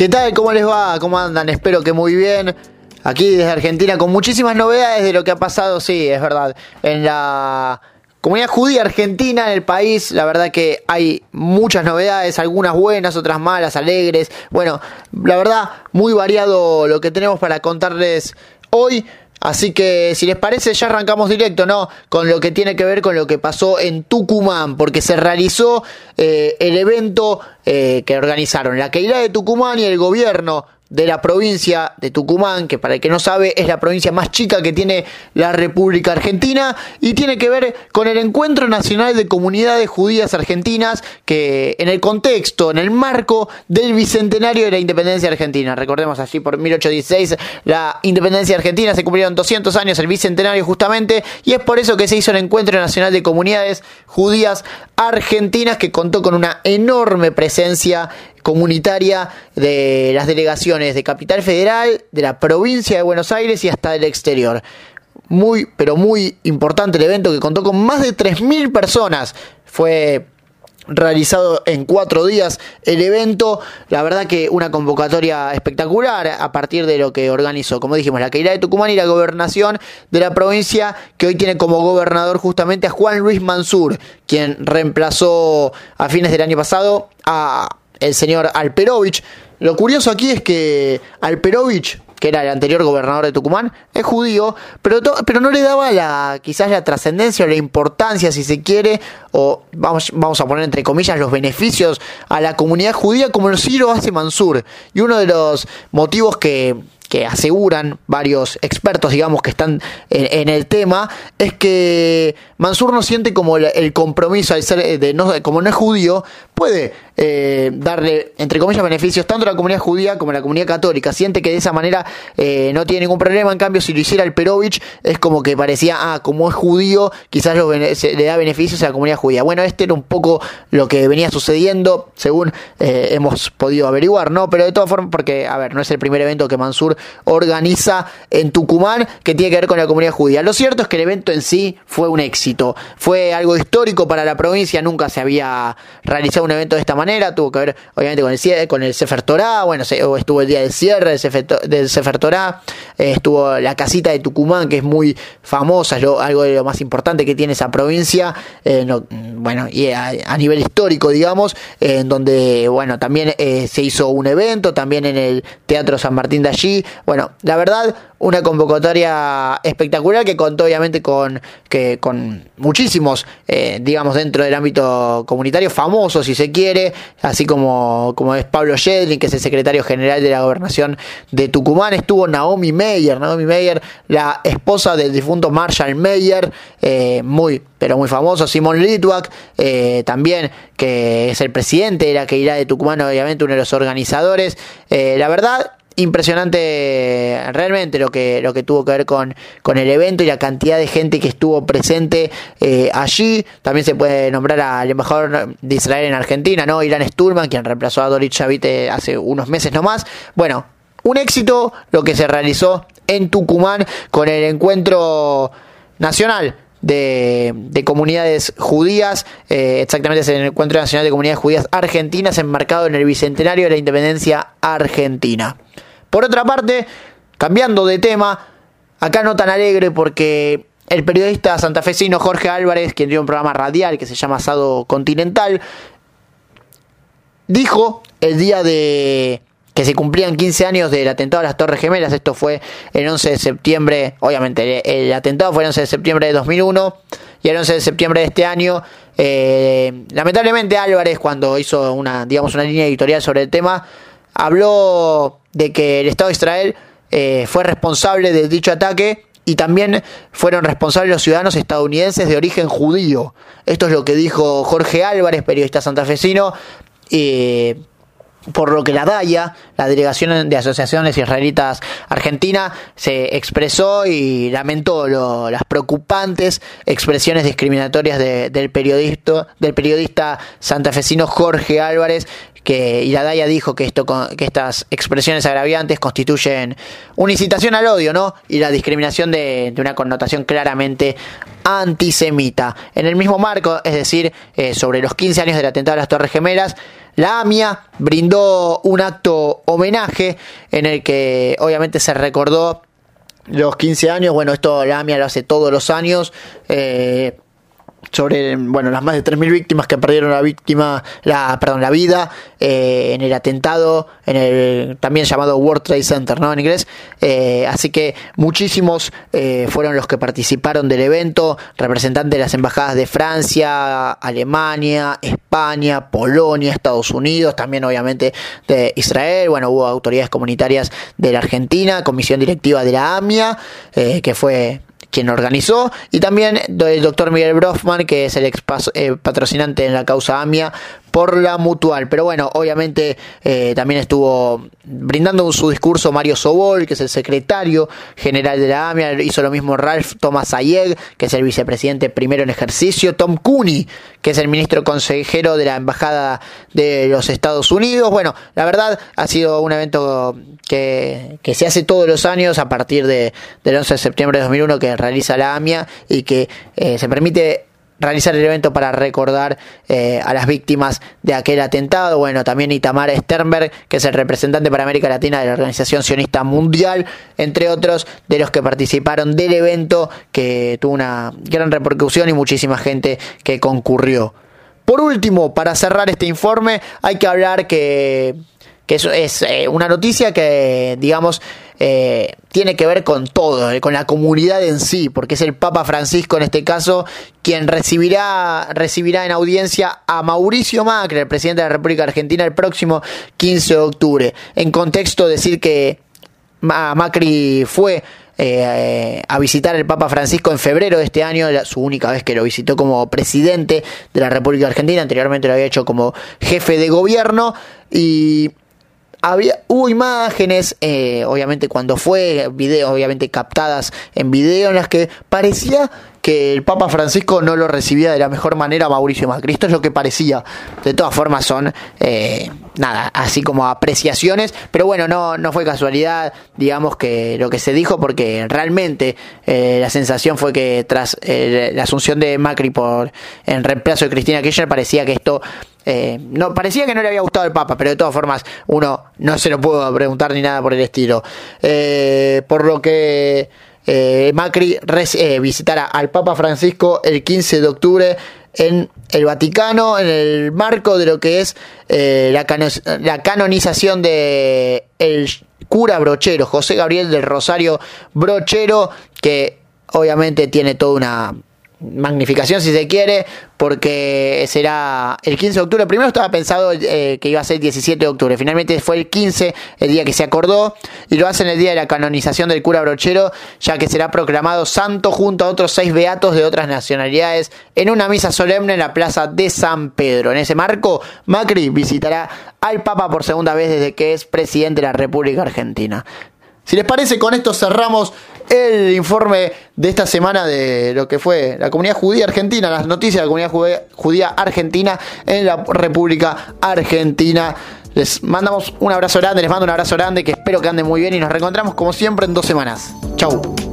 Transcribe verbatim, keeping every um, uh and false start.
¿Qué tal? ¿Cómo les va? ¿Cómo andan? Espero que muy bien. Aquí desde Argentina con muchísimas novedades de lo que ha pasado, sí, es verdad, en la comunidad judía argentina, en el país. La verdad que hay muchas novedades, algunas buenas, otras malas, alegres. Bueno, la verdad, muy variado lo que tenemos para contarles hoy. Así que si les parece ya arrancamos directo, ¿no? Con lo que tiene que ver con lo que pasó en Tucumán, porque se realizó eh, el evento eh, que organizaron la Kehilá de Tucumán y el gobierno de la provincia de Tucumán, que para el que no sabe es la provincia más chica que tiene la República Argentina, y tiene que ver con el Encuentro Nacional de Comunidades Judías Argentinas, que en el contexto, en el marco del Bicentenario de la Independencia Argentina, recordemos allí por mil ochocientos dieciséis la Independencia Argentina, se cumplieron doscientos años, el Bicentenario justamente, y es por eso que se hizo el Encuentro Nacional de Comunidades Judías Argentinas, que contó con una enorme presencia comunitaria de las delegaciones de Capital Federal, de la provincia de Buenos Aires y hasta del exterior. Muy, pero muy importante el evento, que contó con más de tres mil personas. Fue realizado en cuatro días el evento. La verdad que una convocatoria espectacular a partir de lo que organizó, como dijimos, la Kehilá de Tucumán y la gobernación de la provincia, que hoy tiene como gobernador justamente a Juan Luis Mansur, quien reemplazó a fines del año pasado a el señor Alperovich. Lo curioso aquí es que Alperovich, que era el anterior gobernador de Tucumán, es judío, pero, to- pero no le daba la quizás la trascendencia o la importancia, si se quiere, o vamos, vamos a poner entre comillas los beneficios a la comunidad judía como sí lo hace Mansur. Y uno de los motivos que, que aseguran varios expertos, digamos, que están en, en el tema, es que Mansur no siente como el, el compromiso al ser de no, como no es judío, puede eh, darle, entre comillas, beneficios tanto a la comunidad judía como a la comunidad católica. Siente que de esa manera eh, no tiene ningún problema. En cambio, si lo hiciera Alperovich, es como que parecía, ah, como es judío, quizás lo, se, le da beneficios a la comunidad judía. Bueno, este era un poco lo que venía sucediendo, según eh, hemos podido averiguar, ¿no? Pero de todas formas, porque, a ver, no es el primer evento que Mansur organiza en Tucumán que tiene que ver con la comunidad judía. Lo cierto es que el evento en sí fue un éxito. Fue algo histórico para la provincia. Nunca se había realizado un evento de esta manera. Tuvo que ver, obviamente, con el, con el Sefer Torah. Bueno, se, estuvo el día del cierre del Sefer, del Sefer Torah. Eh, estuvo la casita de Tucumán, que es muy famosa. Es lo, algo de lo más importante que tiene esa provincia. Eh, no, bueno, y a, a nivel histórico, digamos, eh, en donde, bueno, también eh, se hizo un evento. También en el Teatro San Martín de allí. Bueno, la verdad, una convocatoria espectacular que contó obviamente con, que, con muchísimos, eh, digamos, dentro del ámbito comunitario famosos, si se quiere, así como, como es Pablo Yedlin, que es el secretario general de la gobernación de Tucumán. Estuvo Naomi Meyer, Naomi Meyer, la esposa del difunto Marshall Meyer, eh, muy, pero muy famoso. Simón Litwak, eh, también, que es el presidente de la Kehilá de Tucumán, obviamente uno de los organizadores. Eh, la verdad, impresionante realmente lo que lo que tuvo que ver con, con el evento y la cantidad de gente que estuvo presente eh, allí. También se puede nombrar al embajador de Israel en Argentina, ¿no? Ilan Stulman, quien reemplazó a Dorit Shavit hace unos meses nomás. Bueno, un éxito lo que se realizó en Tucumán con el encuentro nacional De, de comunidades judías, eh, exactamente es el Encuentro Nacional de Comunidades Judías Argentinas, enmarcado en el Bicentenario de la Independencia Argentina. Por otra parte, cambiando de tema, acá no tan alegre, porque el periodista santafesino Jorge Álvarez, quien tiene un programa radial que se llama Asado Continental, dijo el día de que se cumplían quince años del atentado a las Torres Gemelas. Esto fue el once de septiembre, obviamente el, el atentado fue el once de septiembre de dos mil uno, y el once de septiembre de este año, eh, lamentablemente Álvarez, cuando hizo una, digamos, una línea editorial sobre el tema, habló de que el Estado de Israel eh, fue responsable de dicho ataque, y también fueron responsables los ciudadanos estadounidenses de origen judío. Esto es lo que dijo Jorge Álvarez, periodista santafesino, y eh, por lo que la DAIA, la Delegación de Asociaciones Israelitas Argentina, se expresó y lamentó lo, las preocupantes expresiones discriminatorias de, del periodista del periodista santafesino Jorge Álvarez, que y la DAIA dijo que esto que estas expresiones agraviantes constituyen una incitación al odio, ¿no? Y la discriminación de, de una connotación claramente antisemita. En el mismo marco, es decir, eh, sobre los quince años del atentado a las Torres Gemelas, la AMIA brindó un acto homenaje en el que obviamente se recordó los quince años. Bueno, esto la AMIA lo hace todos los años. Eh, sobre bueno las más de tres mil víctimas que perdieron la víctima la perdón la vida eh, en el atentado en el también llamado World Trade Center, ¿no?, en inglés. Eh, así que muchísimos eh, fueron los que participaron del evento, representantes de las embajadas de Francia, Alemania, España, Polonia, Estados Unidos, también obviamente de Israel. Bueno, hubo autoridades comunitarias de la Argentina, comisión directiva de la AMIA, eh, que fue quien organizó, y también el doctor Miguel Brofman, que es el ex eh, patrocinante en la causa AMIA por la Mutual. Pero bueno, obviamente eh, también estuvo brindando su discurso Mario Sobol, que es el secretario general de la AMIA. Hizo lo mismo Ralph Thomas Ayeg, que es el vicepresidente primero en ejercicio. Tom Cooney, que es el ministro consejero de la Embajada de los Estados Unidos. Bueno, la verdad ha sido un evento que, que se hace todos los años a partir de, del once de septiembre de dos mil uno, que realiza la AMIA, y que eh, se permite realizar el evento para recordar eh, a las víctimas de aquel atentado. Bueno, también Itamar Sternberg, que es el representante para América Latina de la Organización Sionista Mundial, entre otros de los que participaron del evento, que tuvo una gran repercusión y muchísima gente que concurrió. Por último, para cerrar este informe, hay que hablar que, que eso es eh, una noticia que, digamos, Eh, tiene que ver con todo, eh, con la comunidad en sí, porque es el Papa Francisco en este caso quien recibirá, recibirá en audiencia a Mauricio Macri, el presidente de la República Argentina, el próximo quince de octubre. En contexto, decir que Macri fue eh, a visitar al Papa Francisco en febrero de este año, era su única vez que lo visitó como presidente de la República Argentina. Anteriormente lo había hecho como jefe de gobierno, y Había, hubo imágenes, eh, obviamente cuando fue, videos obviamente captadas en video, en las que parecía que el Papa Francisco no lo recibía de la mejor manera a Mauricio Macri. Esto es lo que parecía. De todas formas son, eh, nada, así como apreciaciones, pero bueno, no, no fue casualidad, digamos, que lo que se dijo, porque realmente eh, la sensación fue que tras eh, la asunción de Macri por en reemplazo de Cristina Kirchner, parecía que esto Eh, no, parecía que no le había gustado el Papa, pero de todas formas uno no se lo pudo preguntar ni nada por el estilo. Eh, por lo que eh, Macri res, eh, visitará al Papa Francisco el quince de octubre en el Vaticano, en el marco de lo que es eh, la, cano, la canonización de el cura Brochero, José Gabriel del Rosario Brochero, que obviamente tiene toda una magnificación, si se quiere, porque será el quince de octubre. Primero estaba pensado eh, que iba a ser el diecisiete de octubre, finalmente fue el quince, el día que se acordó, y lo hacen el día de la canonización del cura Brochero, ya que será proclamado santo junto a otros seis beatos de otras nacionalidades en una misa solemne en la plaza de San Pedro. En ese marco, Macri visitará al Papa por segunda vez desde que es presidente de la República Argentina. Si les parece, con esto cerramos el informe de esta semana de lo que fue la comunidad judía argentina, las noticias de la comunidad judía, judía argentina en la República Argentina. Les mandamos un abrazo grande, les mando un abrazo grande, que espero que anden muy bien, y nos reencontramos como siempre en dos semanas. Chau.